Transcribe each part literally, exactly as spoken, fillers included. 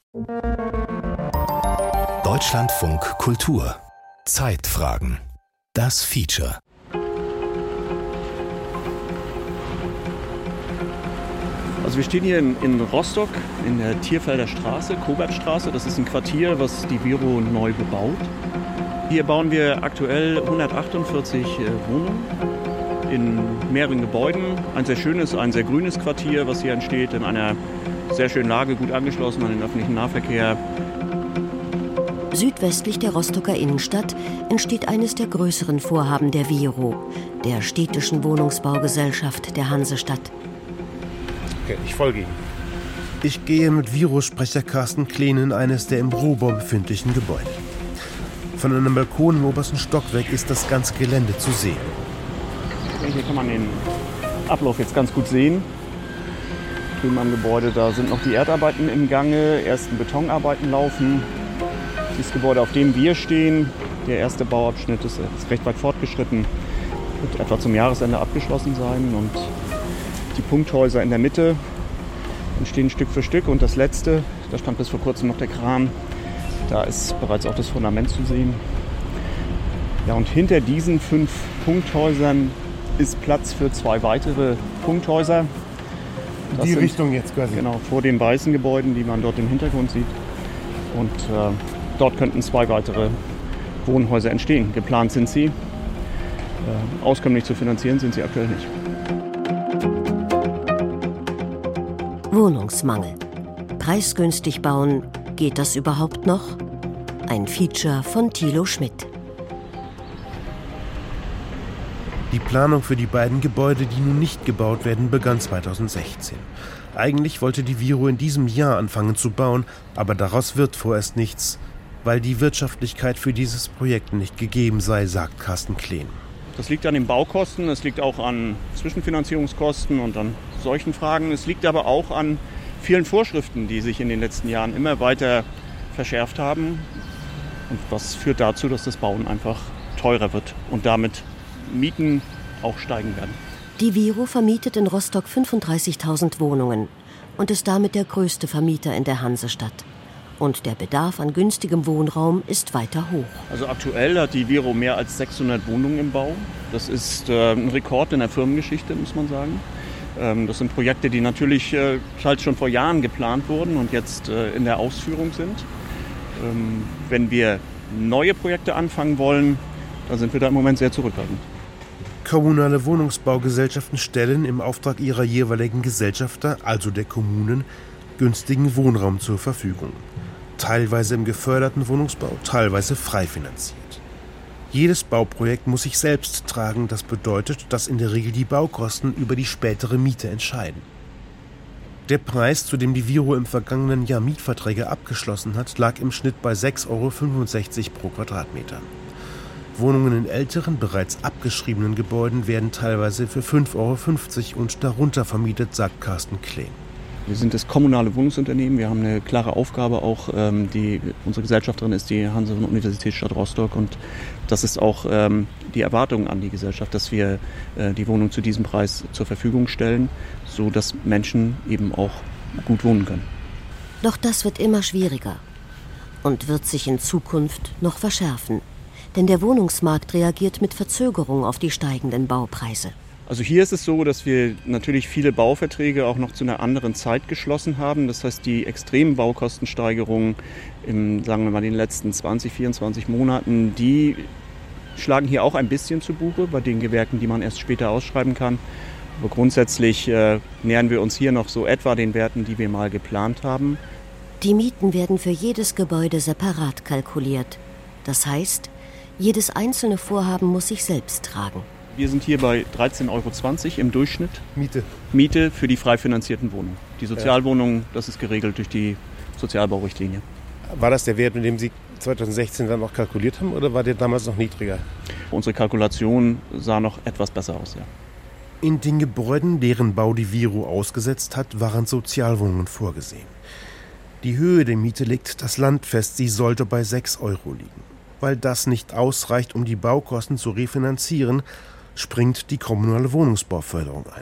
Deutschlandfunk Kultur. Zeitfragen. Das Feature. Also wir stehen hier in, in Rostock in der Thierfelder Straße, Kobertstraße. Das ist ein Quartier, was die Viro neu bebaut. Hier bauen wir aktuell hundertachtundvierzig äh, Wohnungen in mehreren Gebäuden. Ein sehr schönes, ein sehr grünes Quartier, was hier entsteht, in einer sehr schönen Lage, gut angeschlossen an den öffentlichen Nahverkehr. Südwestlich der Rostocker Innenstadt entsteht eines der größeren Vorhaben der Viro, der städtischen Wohnungsbaugesellschaft der Hansestadt. Okay, ich folge Ihnen. Ich gehe mit Viro-Sprecher Carsten Kleen in eines der im Rohbau befindlichen Gebäude. Von einem Balkon im obersten Stockwerk ist das ganze Gelände zu sehen. Hier kann man den Ablauf jetzt ganz gut sehen. Drüben am Gebäude, da sind noch die Erdarbeiten im Gange, ersten Betonarbeiten laufen. Das Gebäude, auf dem wir stehen, der erste Bauabschnitt ist, ist recht weit fortgeschritten, wird etwa zum Jahresende abgeschlossen sein. Und die Punkthäuser in der Mitte entstehen Stück für Stück. Und das letzte, da stand bis vor kurzem noch der Kran, da ist bereits auch das Fundament zu sehen. Ja, und hinter diesen fünf Punkthäusern ist Platz für zwei weitere Punkthäuser. Das die sind, Richtung jetzt quasi? Genau, vor den weißen Gebäuden, die man dort im Hintergrund sieht. Und äh, dort könnten zwei weitere Wohnhäuser entstehen. Geplant sind sie. Äh, auskömmlich zu finanzieren sind sie aktuell nicht. Wohnungsmangel. Preisgünstig bauen, geht das überhaupt noch? Ein Feature von Thilo Schmidt. Die Planung für die beiden Gebäude, die nun nicht gebaut werden, begann zweitausendsechzehn. Eigentlich wollte die Viro in diesem Jahr anfangen zu bauen, aber daraus wird vorerst nichts, weil die Wirtschaftlichkeit für dieses Projekt nicht gegeben sei, sagt Carsten Kleen. Das liegt an den Baukosten, es liegt auch an Zwischenfinanzierungskosten und an solchen Fragen. Es liegt aber auch an vielen Vorschriften, die sich in den letzten Jahren immer weiter verschärft haben. Und was führt dazu, dass das Bauen einfach teurer wird und damit Mieten auch steigen werden. Die Viro vermietet in Rostock fünfunddreißigtausend Wohnungen und ist damit der größte Vermieter in der Hansestadt. Und der Bedarf an günstigem Wohnraum ist weiter hoch. Also aktuell hat die Viro mehr als sechshundert Wohnungen im Bau. Das ist äh, ein Rekord in der Firmengeschichte, muss man sagen. Ähm, das sind Projekte, die natürlich äh, halt schon vor Jahren geplant wurden und jetzt äh, in der Ausführung sind. Ähm, wenn wir neue Projekte anfangen wollen, dann sind wir da im Moment sehr zurückhaltend. Kommunale Wohnungsbaugesellschaften stellen im Auftrag ihrer jeweiligen Gesellschafter, also der Kommunen, günstigen Wohnraum zur Verfügung. Teilweise im geförderten Wohnungsbau, teilweise frei finanziert. Jedes Bauprojekt muss sich selbst tragen. Das bedeutet, dass in der Regel die Baukosten über die spätere Miete entscheiden. Der Preis, zu dem die Viro im vergangenen Jahr Mietverträge abgeschlossen hat, lag im Schnitt bei sechs Euro fünfundsechzig pro Quadratmeter. Wohnungen in älteren, bereits abgeschriebenen Gebäuden werden teilweise für fünf Euro fünfzig und darunter vermietet, sagt Carsten Kleen. Wir sind das kommunale Wohnungsunternehmen. Wir haben eine klare Aufgabe auch. Ähm, die, unsere Gesellschafterin ist die Hanse-Universitätsstadt Rostock und das ist auch ähm, die Erwartung an die Gesellschaft, dass wir äh, die Wohnung zu diesem Preis zur Verfügung stellen, sodass Menschen eben auch gut wohnen können. Doch das wird immer schwieriger und wird sich in Zukunft noch verschärfen. Denn der Wohnungsmarkt reagiert mit Verzögerung auf die steigenden Baupreise. Also hier ist es so, dass wir natürlich viele Bauverträge auch noch zu einer anderen Zeit geschlossen haben. Das heißt, die extremen Baukostensteigerungen in, sagen wir mal, den letzten zwanzig, vierundzwanzig Monaten, die schlagen hier auch ein bisschen zu Buche bei den Gewerken, die man erst später ausschreiben kann. Aber grundsätzlich äh, nähern wir uns hier noch so etwa den Werten, die wir mal geplant haben. Die Mieten werden für jedes Gebäude separat kalkuliert. Das heißt, jedes einzelne Vorhaben muss sich selbst tragen. Wir sind hier bei dreizehn Euro zwanzig im Durchschnitt. Miete. Miete für die frei finanzierten Wohnungen. Die Sozialwohnungen, das ist geregelt durch die Sozialbaurichtlinie. War das der Wert, mit dem Sie zweitausendsechzehn dann auch kalkuliert haben, oder war der damals noch niedriger? Unsere Kalkulation sah noch etwas besser aus, ja. In den Gebäuden, deren Bau die Viro ausgesetzt hat, waren Sozialwohnungen vorgesehen. Die Höhe der Miete legt das Land fest, sie sollte bei sechs Euro liegen. Weil das nicht ausreicht, um die Baukosten zu refinanzieren, springt die kommunale Wohnungsbauförderung ein.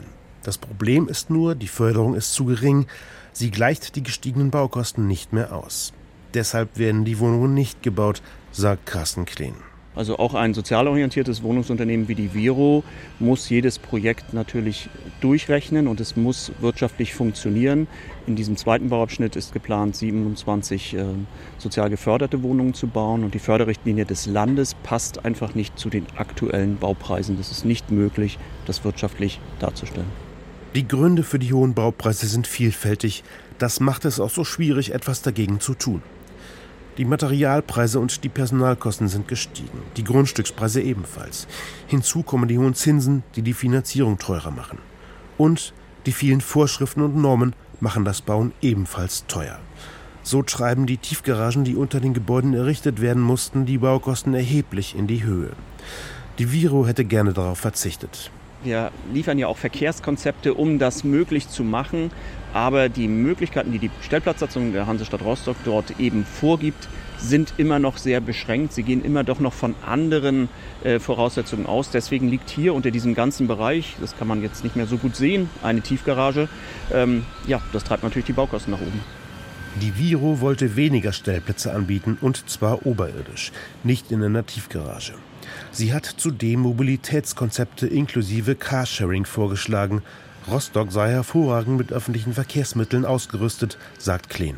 Das Problem ist nur, die Förderung ist zu gering. Sie gleicht die gestiegenen Baukosten nicht mehr aus. Deshalb werden die Wohnungen nicht gebaut, sagt Carsten Kleen. Also auch ein sozial orientiertes Wohnungsunternehmen wie die Viro muss jedes Projekt natürlich durchrechnen und es muss wirtschaftlich funktionieren. In diesem zweiten Bauabschnitt ist geplant, siebenundzwanzig äh, sozial geförderte Wohnungen zu bauen und die Förderrichtlinie des Landes passt einfach nicht zu den aktuellen Baupreisen. Das ist nicht möglich, das wirtschaftlich darzustellen. Die Gründe für die hohen Baupreise sind vielfältig. Das macht es auch so schwierig, etwas dagegen zu tun. Die Materialpreise und die Personalkosten sind gestiegen, die Grundstückspreise ebenfalls. Hinzu kommen die hohen Zinsen, die die Finanzierung teurer machen. Und die vielen Vorschriften und Normen machen das Bauen ebenfalls teuer. So treiben die Tiefgaragen, die unter den Gebäuden errichtet werden mussten, die Baukosten erheblich in die Höhe. Die Viro hätte gerne darauf verzichtet. Wir liefern ja auch Verkehrskonzepte, um das möglich zu machen. Aber die Möglichkeiten, die die Stellplatzsatzung der Hansestadt Rostock dort eben vorgibt, sind immer noch sehr beschränkt. Sie gehen immer doch noch von anderen äh, Voraussetzungen aus. Deswegen liegt hier unter diesem ganzen Bereich, das kann man jetzt nicht mehr so gut sehen, eine Tiefgarage. Ähm, ja, das treibt natürlich die Baukosten nach oben. Die Viro wollte weniger Stellplätze anbieten und zwar oberirdisch, nicht in einer Tiefgarage. Sie hat zudem Mobilitätskonzepte inklusive Carsharing vorgeschlagen. Rostock sei hervorragend mit öffentlichen Verkehrsmitteln ausgerüstet, sagt Kleen.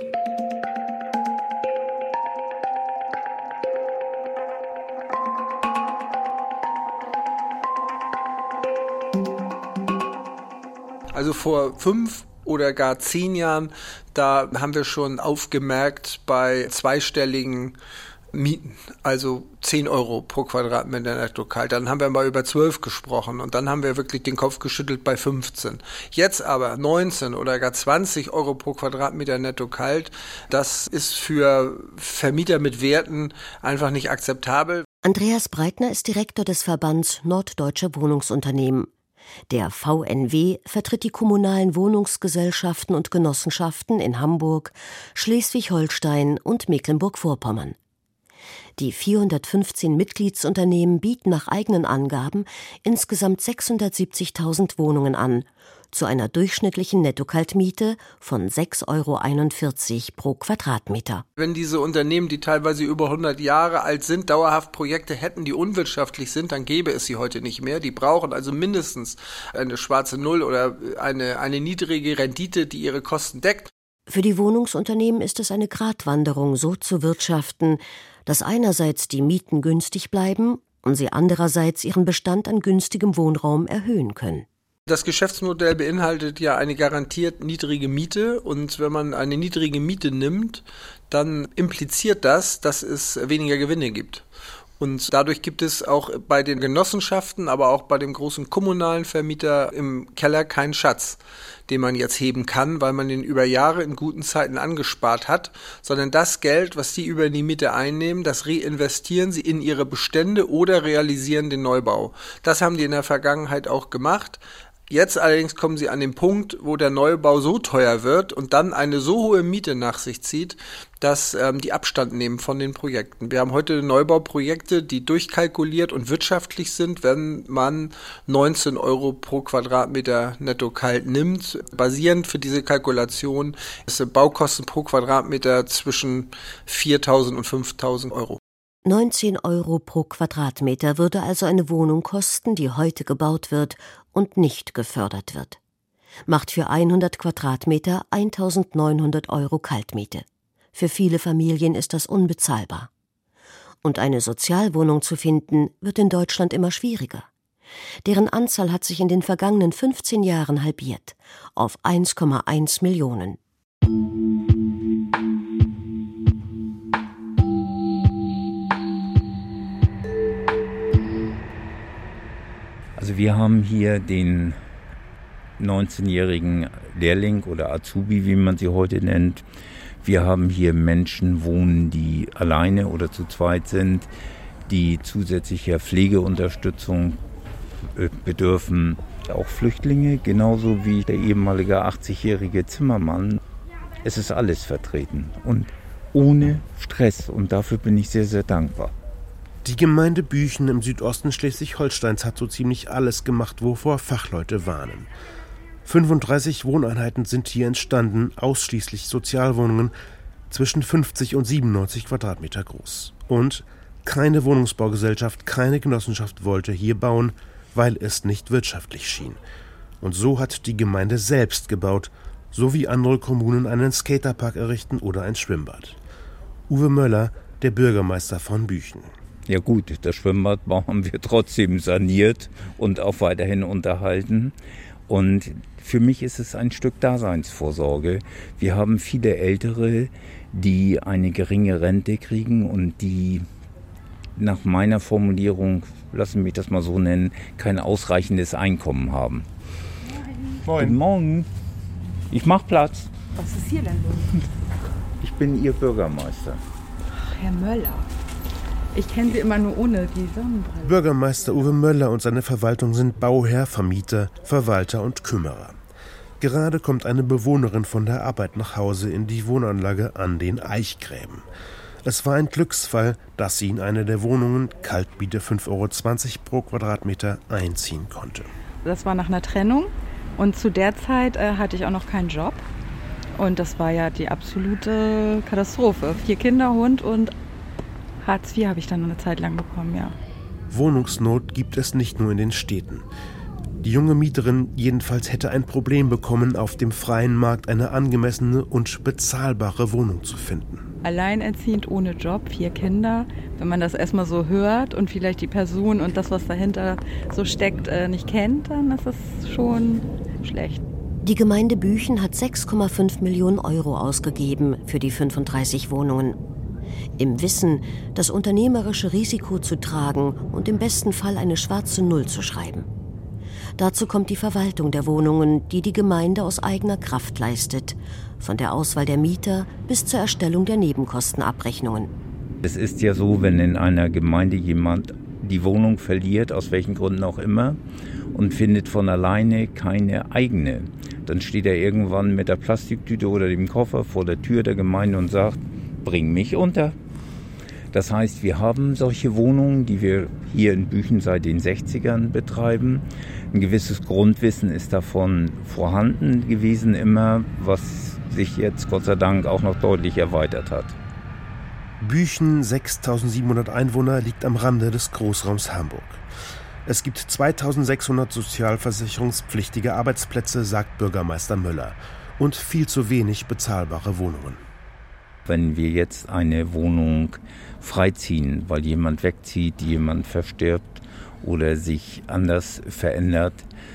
Also vor fünf oder gar zehn Jahren, da haben wir schon aufgemerkt bei zweistelligen Mieten, also zehn Euro pro Quadratmeter netto kalt. Dann haben wir mal über zwölf gesprochen und dann haben wir wirklich den Kopf geschüttelt bei fünfzehn. Jetzt aber neunzehn oder gar zwanzig Euro pro Quadratmeter netto kalt, das ist für Vermieter mit Werten einfach nicht akzeptabel. Andreas Breitner ist Direktor des Verbands Norddeutsche Wohnungsunternehmen. Der V N W vertritt die kommunalen Wohnungsgesellschaften und Genossenschaften in Hamburg, Schleswig-Holstein und Mecklenburg-Vorpommern. Die vierhundertfünfzehn Mitgliedsunternehmen bieten nach eigenen Angaben insgesamt sechshundertsiebzigtausend Wohnungen an, zu einer durchschnittlichen Nettokaltmiete von sechs Euro einundvierzig pro Quadratmeter. Wenn diese Unternehmen, die teilweise über hundert Jahre alt sind, dauerhaft Projekte hätten, die unwirtschaftlich sind, dann gäbe es sie heute nicht mehr. Die brauchen also mindestens eine schwarze Null oder eine, eine niedrige Rendite, die ihre Kosten deckt. Für die Wohnungsunternehmen ist es eine Gratwanderung, so zu wirtschaften, dass einerseits die Mieten günstig bleiben und sie andererseits ihren Bestand an günstigem Wohnraum erhöhen können. Das Geschäftsmodell beinhaltet ja eine garantiert niedrige Miete und wenn man eine niedrige Miete nimmt, dann impliziert das, dass es weniger Gewinne gibt. Und dadurch gibt es auch bei den Genossenschaften, aber auch bei dem großen kommunalen Vermieter im Keller keinen Schatz, den man jetzt heben kann, weil man den über Jahre in guten Zeiten angespart hat, sondern das Geld, was die über die Miete einnehmen, das reinvestieren sie in ihre Bestände oder realisieren den Neubau. Das haben die in der Vergangenheit auch gemacht. Jetzt allerdings kommen sie an den Punkt, wo der Neubau so teuer wird und dann eine so hohe Miete nach sich zieht, dass ähm, die Abstand nehmen von den Projekten. Wir haben heute Neubauprojekte, die durchkalkuliert und wirtschaftlich sind, wenn man neunzehn Euro pro Quadratmeter netto kalt nimmt. Basierend für diese Kalkulation sind Baukosten pro Quadratmeter zwischen viertausend und fünftausend Euro. neunzehn Euro pro Quadratmeter würde also eine Wohnung kosten, die heute gebaut wird und nicht gefördert wird. Macht für hundert Quadratmeter eintausendneunhundert Euro Kaltmiete. Für viele Familien ist das unbezahlbar. Und eine Sozialwohnung zu finden, wird in Deutschland immer schwieriger. Deren Anzahl hat sich in den vergangenen fünfzehn Jahren halbiert, auf eins Komma eins Millionen. Also wir haben hier den neunzehnjährigen Lehrling oder Azubi, wie man sie heute nennt. Wir haben hier Menschen wohnen, die alleine oder zu zweit sind, die zusätzlicher Pflegeunterstützung bedürfen. Auch Flüchtlinge, genauso wie der ehemalige achtzigjährige Zimmermann. Es ist alles vertreten und ohne Stress und dafür bin ich sehr, sehr dankbar. Die Gemeinde Büchen im Südosten Schleswig-Holsteins hat so ziemlich alles gemacht, wovor Fachleute warnen. fünfunddreißig Wohneinheiten sind hier entstanden, ausschließlich Sozialwohnungen, zwischen fünfzig und siebenundneunzig Quadratmeter groß. Und keine Wohnungsbaugesellschaft, keine Genossenschaft wollte hier bauen, weil es nicht wirtschaftlich schien. Und so hat die Gemeinde selbst gebaut, so wie andere Kommunen einen Skaterpark errichten oder ein Schwimmbad. Uwe Möller, der Bürgermeister von Büchen. Ja gut, das Schwimmbad haben wir trotzdem saniert und auch weiterhin unterhalten. Und für mich ist es ein Stück Daseinsvorsorge. Wir haben viele Ältere, die eine geringe Rente kriegen und die nach meiner Formulierung, lassen Sie mich das mal so nennen, kein ausreichendes Einkommen haben. Moin. Guten Morgen. Ich mach Platz. Was ist hier denn los? Ich bin Ihr Bürgermeister. Ach, Herr Möller. Ich kenne Sie immer nur ohne die Sonnenbrille. Bürgermeister Uwe Möller und seine Verwaltung sind Bauherr, Vermieter, Verwalter und Kümmerer. Gerade kommt eine Bewohnerin von der Arbeit nach Hause in die Wohnanlage an den Eichgräben. Es war ein Glücksfall, dass sie in eine der Wohnungen, Kaltmiete fünf Euro zwanzig pro Quadratmeter, einziehen konnte. Das war nach einer Trennung und zu der Zeit äh, hatte ich auch noch keinen Job. Und das war ja die absolute Katastrophe. Vier Kinder, Hund und Hartz vier habe ich dann eine Zeit lang bekommen, ja. Wohnungsnot gibt es nicht nur in den Städten. Die junge Mieterin jedenfalls hätte ein Problem bekommen, auf dem freien Markt eine angemessene und bezahlbare Wohnung zu finden. Alleinerziehend, ohne Job, vier Kinder. Wenn man das erstmal so hört und vielleicht die Person und das, was dahinter so steckt, nicht kennt, dann ist das schon schlecht. Die Gemeinde Büchen hat sechs Komma fünf Millionen Euro ausgegeben für die fünfunddreißig Wohnungen. Im Wissen, das unternehmerische Risiko zu tragen und im besten Fall eine schwarze Null zu schreiben. Dazu kommt die Verwaltung der Wohnungen, die die Gemeinde aus eigener Kraft leistet, von der Auswahl der Mieter bis zur Erstellung der Nebenkostenabrechnungen. Es ist ja so, wenn in einer Gemeinde jemand die Wohnung verliert, aus welchen Gründen auch immer, und findet von alleine keine eigene, dann steht er irgendwann mit der Plastiktüte oder dem Koffer vor der Tür der Gemeinde und sagt, bring mich unter. Das heißt, wir haben solche Wohnungen, die wir hier in Büchen seit den sechzigern betreiben. Ein gewisses Grundwissen ist davon vorhanden gewesen immer, was sich jetzt Gott sei Dank auch noch deutlich erweitert hat. Büchen, sechstausendsiebenhundert Einwohner, liegt am Rande des Großraums Hamburg. Es gibt zweitausendsechshundert sozialversicherungspflichtige Arbeitsplätze, sagt Bürgermeister Möller, und viel zu wenig bezahlbare Wohnungen. Wenn wir jetzt eine Wohnung freiziehen, weil jemand wegzieht, jemand verstirbt oder sich anders verändert,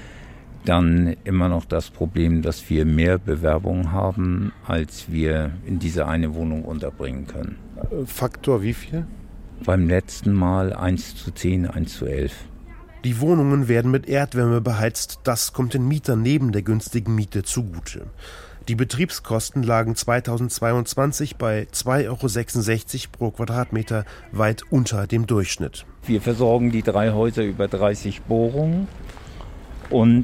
dann immer noch das Problem, dass wir mehr Bewerbungen haben, als wir in diese eine Wohnung unterbringen können. Faktor wie viel? Beim letzten Mal eins zu zehn, eins zu elf. Die Wohnungen werden mit Erdwärme beheizt, das kommt den Mietern neben der günstigen Miete zugute. Die Betriebskosten lagen zweitausendzweiundzwanzig bei zwei Euro sechsundsechzig pro Quadratmeter, weit unter dem Durchschnitt. Wir versorgen die drei Häuser über dreißig Bohrungen und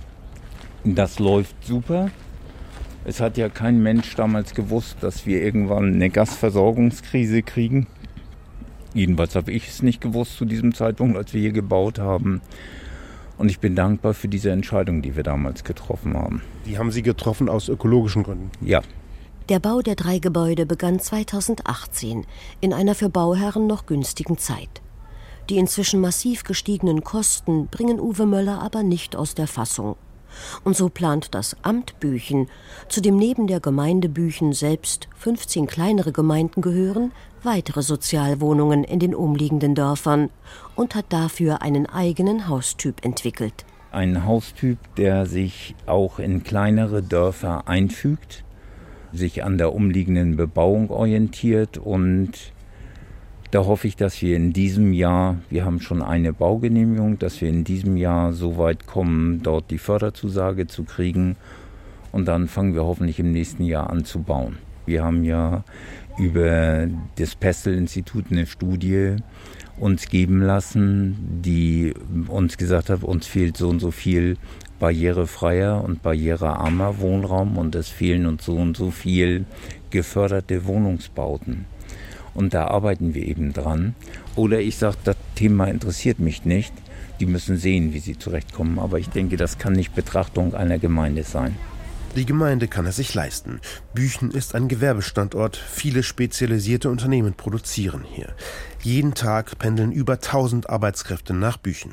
das läuft super. Es hat ja kein Mensch damals gewusst, dass wir irgendwann eine Gasversorgungskrise kriegen. Jedenfalls habe ich es nicht gewusst zu diesem Zeitpunkt, als wir hier gebaut haben. Und ich bin dankbar für diese Entscheidung, die wir damals getroffen haben. Die haben Sie getroffen aus ökologischen Gründen? Ja. Der Bau der drei Gebäude begann zweitausendachtzehn, in einer für Bauherren noch günstigen Zeit. Die inzwischen massiv gestiegenen Kosten bringen Uwe Möller aber nicht aus der Fassung. Und so plant das Amt Büchen, zu dem neben der Gemeinde Büchen selbst fünfzehn kleinere Gemeinden gehören, weitere Sozialwohnungen in den umliegenden Dörfern und hat dafür einen eigenen Haustyp entwickelt. Ein Haustyp, der sich auch in kleinere Dörfer einfügt, sich an der umliegenden Bebauung orientiert, und da hoffe ich, dass wir in diesem Jahr, wir haben schon eine Baugenehmigung, dass wir in diesem Jahr so weit kommen, dort die Förderzusage zu kriegen, und dann fangen wir hoffentlich im nächsten Jahr an zu bauen. Wir haben ja über das Pestel-Institut eine Studie uns geben lassen, die uns gesagt hat, uns fehlt so und so viel barrierefreier und barrierearmer Wohnraum und es fehlen uns so und so viel geförderte Wohnungsbauten. Und da arbeiten wir eben dran. Oder ich sage, das Thema interessiert mich nicht, Die müssen sehen, wie sie zurechtkommen. Aber ich denke, das kann nicht Betrachtung einer Gemeinde sein. Die Gemeinde kann es sich leisten. Büchen ist ein Gewerbestandort. Viele spezialisierte Unternehmen produzieren hier. Jeden Tag pendeln über tausend Arbeitskräfte nach Büchen.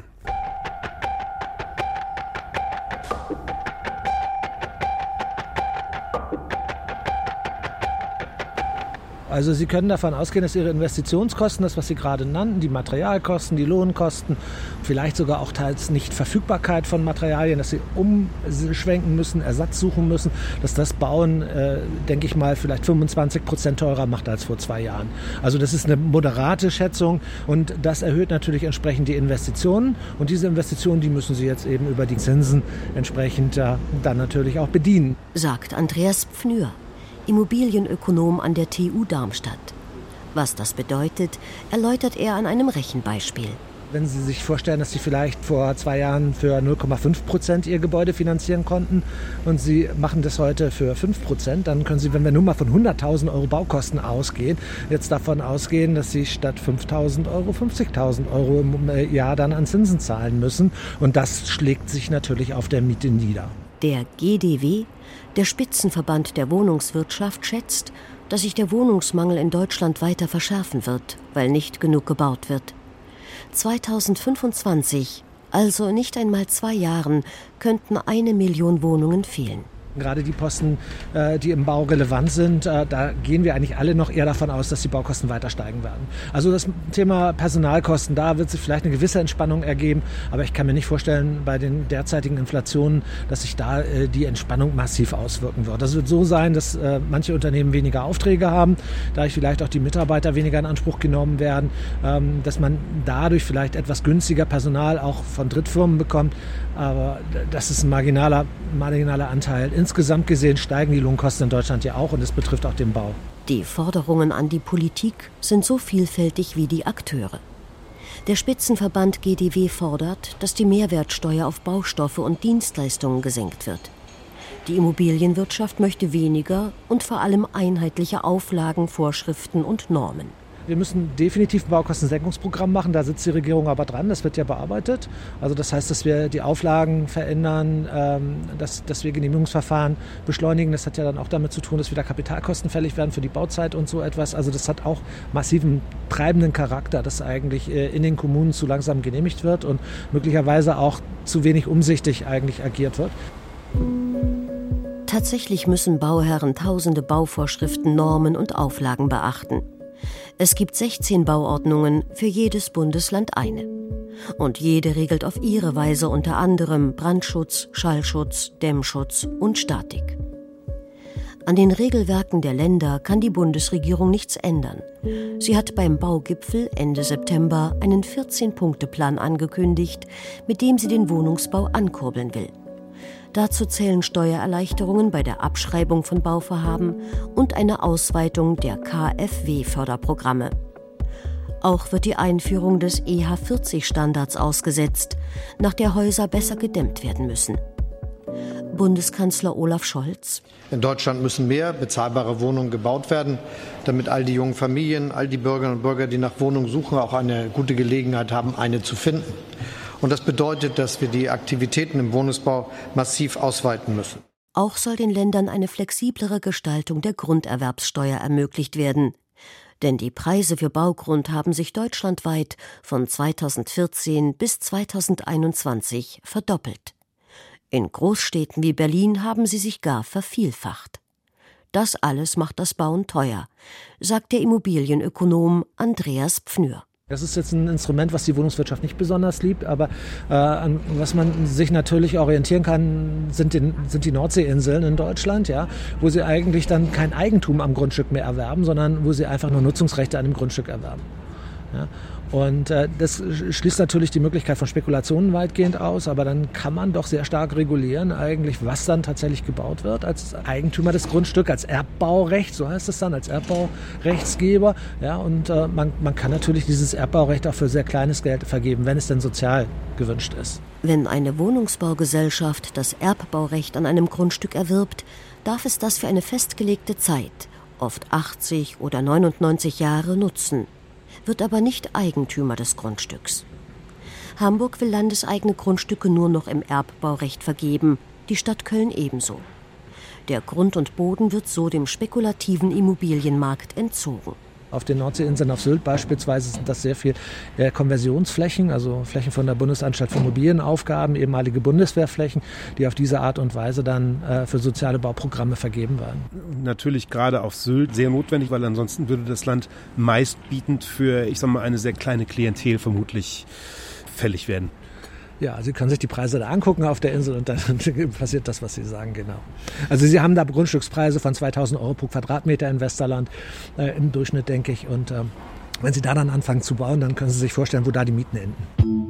Also Sie können davon ausgehen, dass Ihre Investitionskosten, das was Sie gerade nannten, die Materialkosten, die Lohnkosten, vielleicht sogar auch teils Nichtverfügbarkeit von Materialien, dass Sie umschwenken müssen, Ersatz suchen müssen, dass das Bauen, äh, denke ich mal, vielleicht fünfundzwanzig Prozent teurer macht als vor zwei Jahren. Also das ist eine moderate Schätzung und das erhöht natürlich entsprechend die Investitionen. Und diese Investitionen, die müssen Sie jetzt eben über die Zinsen entsprechend äh, dann natürlich auch bedienen. Sagt Andreas Pfnür, Immobilienökonom an der T U Darmstadt. Was das bedeutet, erläutert er an einem Rechenbeispiel. Wenn Sie sich vorstellen, dass Sie vielleicht vor zwei Jahren für null Komma fünf Prozent Ihr Gebäude finanzieren konnten und Sie machen das heute für fünf Prozent, dann können Sie, wenn wir nur mal von hunderttausend Euro Baukosten ausgehen, jetzt davon ausgehen, dass Sie statt fünftausend Euro fünfzigtausend Euro im Jahr dann an Zinsen zahlen müssen. Und das schlägt sich natürlich auf der Miete nieder. Der G D W, der Spitzenverband der Wohnungswirtschaft, schätzt, dass sich der Wohnungsmangel in Deutschland weiter verschärfen wird, weil nicht genug gebaut wird. zweitausendfünfundzwanzig, also nicht einmal zwei Jahren, könnten eine Million Wohnungen fehlen. Gerade die Posten, die im Bau relevant sind, da gehen wir eigentlich alle noch eher davon aus, dass die Baukosten weiter steigen werden. Also das Thema Personalkosten, da wird sich vielleicht eine gewisse Entspannung ergeben, aber ich kann mir nicht vorstellen, bei den derzeitigen Inflationen, dass sich da die Entspannung massiv auswirken wird. Das wird so sein, dass manche Unternehmen weniger Aufträge haben, dadurch vielleicht auch die Mitarbeiter weniger in Anspruch genommen werden, dass man dadurch vielleicht etwas günstiger Personal auch von Drittfirmen bekommt, aber das ist ein marginaler, marginaler Anteil. Insgesamt gesehen steigen die Lohnkosten in Deutschland ja auch und es betrifft auch den Bau. Die Forderungen an die Politik sind so vielfältig wie die Akteure. Der Spitzenverband G D W fordert, dass die Mehrwertsteuer auf Baustoffe und Dienstleistungen gesenkt wird. Die Immobilienwirtschaft möchte weniger und vor allem einheitliche Auflagen, Vorschriften und Normen. Wir müssen definitiv ein Baukostensenkungsprogramm machen, da sitzt die Regierung aber dran, das wird ja bearbeitet. Also das heißt, dass wir die Auflagen verändern, ähm, dass, dass wir Genehmigungsverfahren beschleunigen. Das hat ja dann auch damit zu tun, dass wieder Kapitalkosten fällig werden für die Bauzeit und so etwas. Also das hat auch massiven treibenden Charakter, dass eigentlich äh, in den Kommunen zu langsam genehmigt wird und möglicherweise auch zu wenig umsichtig eigentlich agiert wird. Tatsächlich müssen Bauherren tausende Bauvorschriften, Normen und Auflagen beachten. Es gibt sechzehn Bauordnungen, für jedes Bundesland eine. Und jede regelt auf ihre Weise unter anderem Brandschutz, Schallschutz, Dämmschutz und Statik. An den Regelwerken der Länder kann die Bundesregierung nichts ändern. Sie hat beim Baugipfel Ende September einen vierzehn-Punkte-Plan angekündigt, mit dem sie den Wohnungsbau ankurbeln will. Dazu zählen Steuererleichterungen bei der Abschreibung von Bauvorhaben und eine Ausweitung der K f W-Förderprogramme. Auch wird die Einführung des E H vierzig Standards ausgesetzt, nach der Häuser besser gedämmt werden müssen. Bundeskanzler Olaf Scholz: In Deutschland müssen mehr bezahlbare Wohnungen gebaut werden, damit all die jungen Familien, all die Bürgerinnen und Bürger, die nach Wohnungen suchen, auch eine gute Gelegenheit haben, eine zu finden. Und das bedeutet, dass wir die Aktivitäten im Wohnungsbau massiv ausweiten müssen. Auch soll den Ländern eine flexiblere Gestaltung der Grunderwerbssteuer ermöglicht werden. Denn die Preise für Baugrund haben sich deutschlandweit von zweitausendvierzehn bis zweitausendeinundzwanzig verdoppelt. In Großstädten wie Berlin haben sie sich gar vervielfacht. Das alles macht das Bauen teuer, sagt der Immobilienökonom Andreas Pfnür. Das ist jetzt ein Instrument, was die Wohnungswirtschaft nicht besonders liebt, aber äh, an was man sich natürlich orientieren kann, sind, den, sind die Nordseeinseln in Deutschland, ja, wo sie eigentlich dann kein Eigentum am Grundstück mehr erwerben, sondern wo sie einfach nur Nutzungsrechte an dem Grundstück erwerben. Ja. Und äh, das schließt natürlich die Möglichkeit von Spekulationen weitgehend aus, aber dann kann man doch sehr stark regulieren eigentlich, was dann tatsächlich gebaut wird als Eigentümer des Grundstücks, als Erbbaurecht, so heißt es dann, als Erbbaurechtsgeber. Ja, und äh, man, man kann natürlich dieses Erbbaurecht auch für sehr kleines Geld vergeben, wenn es denn sozial gewünscht ist. Wenn eine Wohnungsbaugesellschaft das Erbbaurecht an einem Grundstück erwirbt, darf es das für eine festgelegte Zeit, oft achtzig oder neunundneunzig Jahre, nutzen, wird aber nicht Eigentümer des Grundstücks. Hamburg will landeseigene Grundstücke nur noch im Erbbaurecht vergeben, die Stadt Köln ebenso. Der Grund und Boden wird so dem spekulativen Immobilienmarkt entzogen. Auf den Nordseeinseln, auf Sylt beispielsweise, sind das sehr viel äh, Konversionsflächen, also Flächen von der Bundesanstalt für Immobilienaufgaben, ehemalige Bundeswehrflächen, die auf diese Art und Weise dann äh, für soziale Bauprogramme vergeben werden. Natürlich gerade auf Sylt sehr notwendig, weil ansonsten würde das Land meistbietend für, ich sag mal, eine sehr kleine Klientel vermutlich fällig werden. Ja, Sie können sich die Preise da angucken auf der Insel und dann passiert das, was Sie sagen, genau. Also Sie haben da Grundstückspreise von zweitausend Euro pro Quadratmeter in Westerland äh, im Durchschnitt, denke ich. Und ähm, wenn Sie da dann anfangen zu bauen, dann können Sie sich vorstellen, wo da die Mieten enden.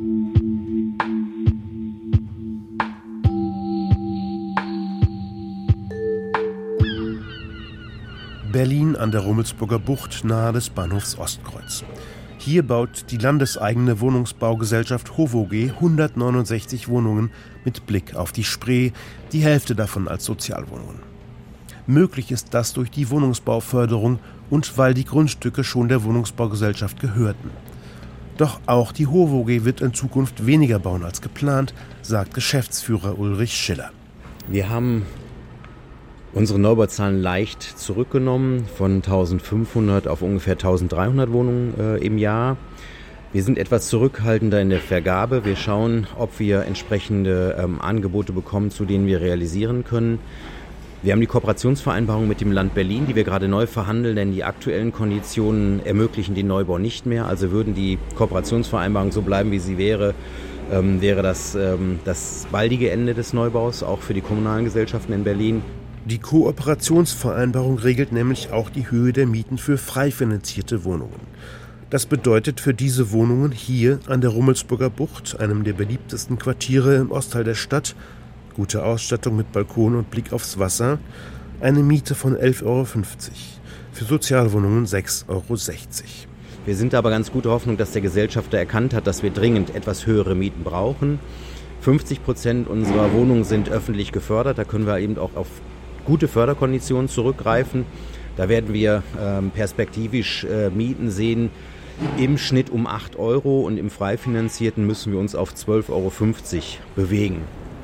Berlin an der Rummelsburger Bucht nahe des Bahnhofs Ostkreuz. Hier baut die landeseigene Wohnungsbaugesellschaft HOVOG hundertneunundsechzig Wohnungen mit Blick auf die Spree, die Hälfte davon als Sozialwohnungen. Möglich ist das durch die Wohnungsbauförderung und weil die Grundstücke schon der Wohnungsbaugesellschaft gehörten. Doch auch die HOVOG wird in Zukunft weniger bauen als geplant, sagt Geschäftsführer Ulrich Schiller. Wir haben unsere Neubauzahlen leicht zurückgenommen, von eintausendfünfhundert auf ungefähr eintausenddreihundert Wohnungen äh, im Jahr. Wir sind etwas zurückhaltender in der Vergabe. Wir schauen, ob wir entsprechende ähm, Angebote bekommen, zu denen wir realisieren können. Wir haben die Kooperationsvereinbarung mit dem Land Berlin, die wir gerade neu verhandeln, denn die aktuellen Konditionen ermöglichen den Neubau nicht mehr. Also würden die Kooperationsvereinbarung so bleiben, wie sie wäre, ähm, wäre das ähm, das baldige Ende des Neubaus, auch für die kommunalen Gesellschaften in Berlin. Die Kooperationsvereinbarung regelt nämlich auch die Höhe der Mieten für frei finanzierte Wohnungen. Das bedeutet für diese Wohnungen hier an der Rummelsburger Bucht, einem der beliebtesten Quartiere im Ostteil der Stadt, gute Ausstattung mit Balkon und Blick aufs Wasser, eine Miete von elf Euro fünfzig, für Sozialwohnungen sechs Euro sechzig. Wir sind aber ganz guter Hoffnung, dass der Gesellschafter erkannt hat, dass wir dringend etwas höhere Mieten brauchen. fünfzig Prozent unserer Wohnungen sind öffentlich gefördert, da können wir eben auch auf gute Förderkonditionen zurückgreifen. Da werden wir ähm, perspektivisch äh, Mieten sehen, im Schnitt um acht Euro und im frei finanzierten müssen wir uns auf zwölf Euro fünfzig bewegen.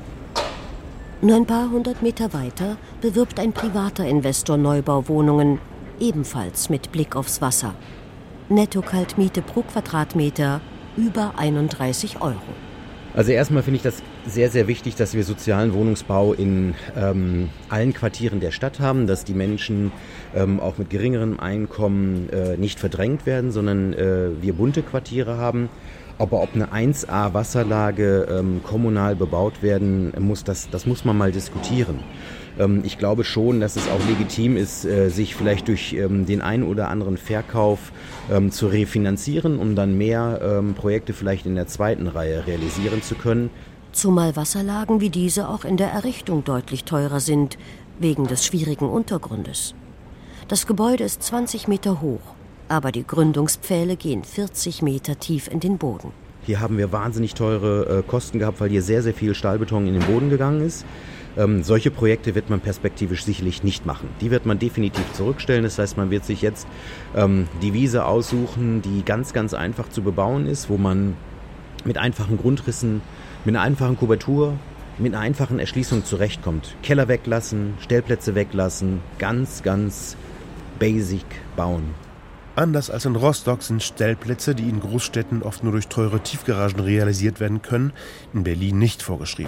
Nur ein paar hundert Meter weiter bewirbt ein privater Investor Neubauwohnungen, ebenfalls mit Blick aufs Wasser. Netto-Kaltmiete pro Quadratmeter über einunddreißig Euro. Also erstmal finde ich das sehr, sehr wichtig, dass wir sozialen Wohnungsbau in ähm, allen Quartieren der Stadt haben, dass die Menschen ähm, auch mit geringerem Einkommen äh, nicht verdrängt werden, sondern äh, wir bunte Quartiere haben. Aber ob eine eins A Wasserlage ähm, kommunal bebaut werden muss, das, das muss man mal diskutieren. Ähm, ich glaube schon, dass es auch legitim ist, äh, sich vielleicht durch ähm, den einen oder anderen Verkauf ähm, zu refinanzieren, um dann mehr ähm, Projekte vielleicht in der zweiten Reihe realisieren zu können. Zumal Wasserlagen wie diese auch in der Errichtung deutlich teurer sind, wegen des schwierigen Untergrundes. Das Gebäude ist zwanzig Meter hoch, aber die Gründungspfähle gehen vierzig Meter tief in den Boden. Hier haben wir wahnsinnig teure äh, Kosten gehabt, weil hier sehr, sehr viel Stahlbeton in den Boden gegangen ist. Ähm, solche Projekte wird man perspektivisch sicherlich nicht machen. Die wird man definitiv zurückstellen. Das heißt, man wird sich jetzt ähm, die Wiese aussuchen, die ganz, ganz einfach zu bebauen ist, wo man mit einfachen Grundrissen, mit einer einfachen Kubatur, mit einer einfachen Erschließung zurechtkommt. Keller weglassen, Stellplätze weglassen, ganz, ganz basic bauen. Anders als in Rostock sind Stellplätze, die in Großstädten oft nur durch teure Tiefgaragen realisiert werden können, in Berlin nicht vorgeschrieben.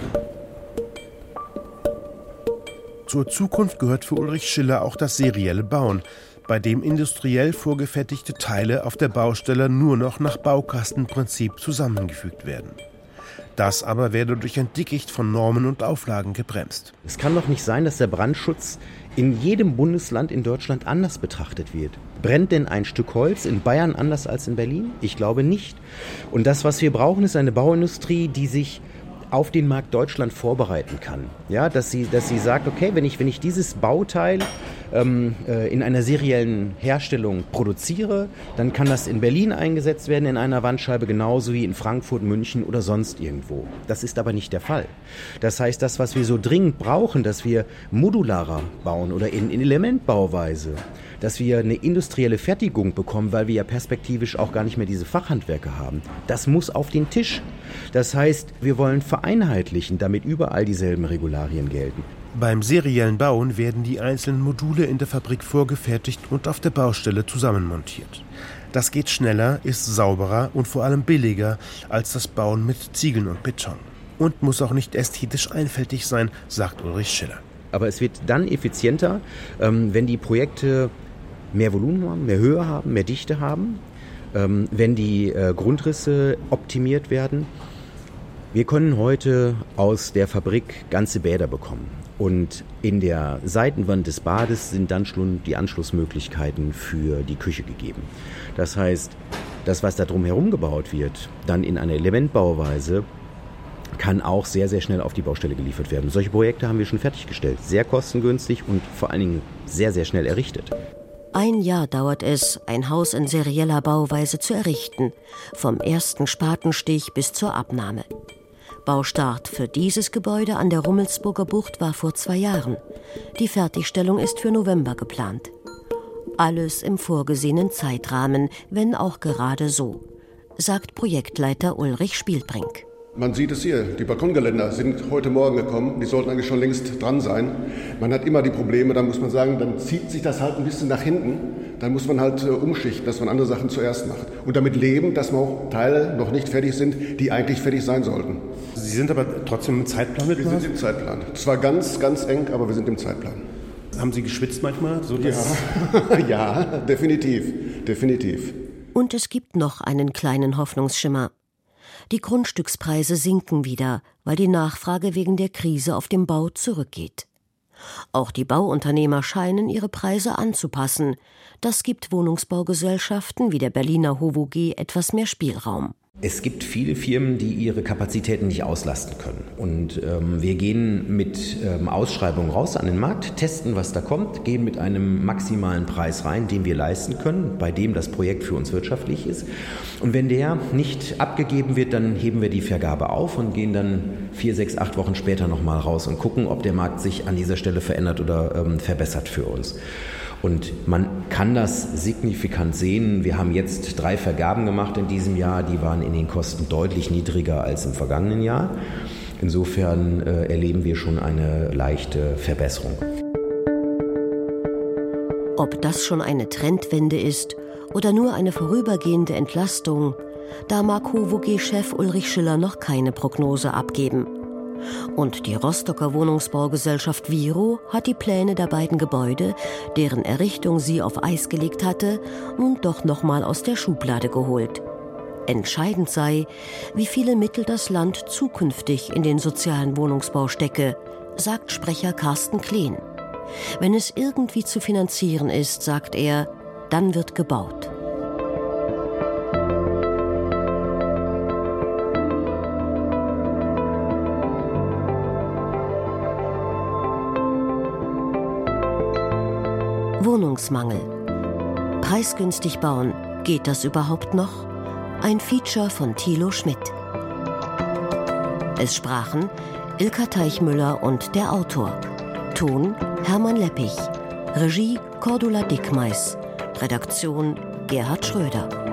Zur Zukunft gehört für Ulrich Schiller auch das serielle Bauen, bei dem industriell vorgefertigte Teile auf der Baustelle nur noch nach Baukastenprinzip zusammengefügt werden. Das aber werde durch ein Dickicht von Normen und Auflagen gebremst. Es kann doch nicht sein, dass der Brandschutz in jedem Bundesland in Deutschland anders betrachtet wird. Brennt denn ein Stück Holz in Bayern anders als in Berlin? Ich glaube nicht. Und das, was wir brauchen, ist eine Bauindustrie, die sich auf den Markt Deutschland vorbereiten kann. Ja, dass sie, dass sie sagt, okay, wenn ich, wenn ich dieses Bauteil ähm, äh, in einer seriellen Herstellung produziere, dann kann das in Berlin eingesetzt werden in einer Wandscheibe, genauso wie in Frankfurt, München oder sonst irgendwo. Das ist aber nicht der Fall. Das heißt, das, was wir so dringend brauchen, dass wir modularer bauen oder in, in Elementbauweise, dass wir eine industrielle Fertigung bekommen, weil wir ja perspektivisch auch gar nicht mehr diese Fachhandwerker haben. Das muss auf den Tisch. Das heißt, wir wollen vereinheitlichen, damit überall dieselben Regularien gelten. Beim seriellen Bauen werden die einzelnen Module in der Fabrik vorgefertigt und auf der Baustelle zusammenmontiert. Das geht schneller, ist sauberer und vor allem billiger als das Bauen mit Ziegeln und Beton. Und muss auch nicht ästhetisch einfältig sein, sagt Ulrich Schiller. Aber es wird dann effizienter, wenn die Projekte mehr Volumen haben, mehr Höhe haben, mehr Dichte haben, wenn die Grundrisse optimiert werden. Wir können heute aus der Fabrik ganze Bäder bekommen. Und in der Seitenwand des Bades sind dann schon die Anschlussmöglichkeiten für die Küche gegeben. Das heißt, das, was da drumherum gebaut wird, dann in einer Elementbauweise, kann auch sehr, sehr schnell auf die Baustelle geliefert werden. Solche Projekte haben wir schon fertiggestellt. Sehr kostengünstig und vor allen Dingen sehr, sehr schnell errichtet. Ein Jahr dauert es, ein Haus in serieller Bauweise zu errichten. Vom ersten Spatenstich bis zur Abnahme. Baustart für dieses Gebäude an der Rummelsburger Bucht war vor zwei Jahren. Die Fertigstellung ist für November geplant. Alles im vorgesehenen Zeitrahmen, wenn auch gerade so, sagt Projektleiter Ulrich Spielbrink. Man sieht es hier, die Balkongeländer sind heute Morgen gekommen, die sollten eigentlich schon längst dran sein. Man hat immer die Probleme, da muss man sagen, dann zieht sich das halt ein bisschen nach hinten, dann muss man halt äh, umschichten, dass man andere Sachen zuerst macht. Und damit leben, dass wir auch Teile noch nicht fertig sind, die eigentlich fertig sein sollten. Sie sind aber trotzdem im Zeitplan mit? Wir sind im Zeitplan. Zwar ganz, ganz eng, aber wir sind im Zeitplan. Haben Sie geschwitzt manchmal? So dass ja. Ja, definitiv, definitiv. Und es gibt noch einen kleinen Hoffnungsschimmer. Die Grundstückspreise sinken wieder, weil die Nachfrage wegen der Krise auf dem Bau zurückgeht. Auch die Bauunternehmer scheinen ihre Preise anzupassen. Das gibt Wohnungsbaugesellschaften wie der Berliner Hovo G etwas mehr Spielraum. Es gibt viele Firmen, die ihre Kapazitäten nicht auslasten können. Und ähm, wir gehen mit ähm, Ausschreibungen raus an den Markt, testen, was da kommt, gehen mit einem maximalen Preis rein, den wir leisten können, bei dem das Projekt für uns wirtschaftlich ist. Und wenn der nicht abgegeben wird, dann heben wir die Vergabe auf und gehen dann vier, sechs, acht Wochen später nochmal raus und gucken, ob der Markt sich an dieser Stelle verändert oder ähm, verbessert für uns. Und man kann das signifikant sehen. Wir haben jetzt drei Vergaben gemacht in diesem Jahr. Die waren in den Kosten deutlich niedriger als im vergangenen Jahr. Insofern äh, erleben wir schon eine leichte Verbesserung. Ob das schon eine Trendwende ist oder nur eine vorübergehende Entlastung, da mag Hovo G-Chef Ulrich Schiller noch keine Prognose abgeben. Und die Rostocker Wohnungsbaugesellschaft Viro hat die Pläne der beiden Gebäude, deren Errichtung sie auf Eis gelegt hatte, nun doch noch mal aus der Schublade geholt. Entscheidend sei, wie viele Mittel das Land zukünftig in den sozialen Wohnungsbau stecke, sagt Sprecher Carsten Kleen. Wenn es irgendwie zu finanzieren ist, sagt er, dann wird gebaut. Wohnungsmangel. Preisgünstig bauen. Geht das überhaupt noch? Ein Feature von Thilo Schmidt. Es sprachen Ilka Teichmüller und der Autor. Ton Hermann Leppich. Regie Cordula Dickmeis. Redaktion Gerhard Schröder.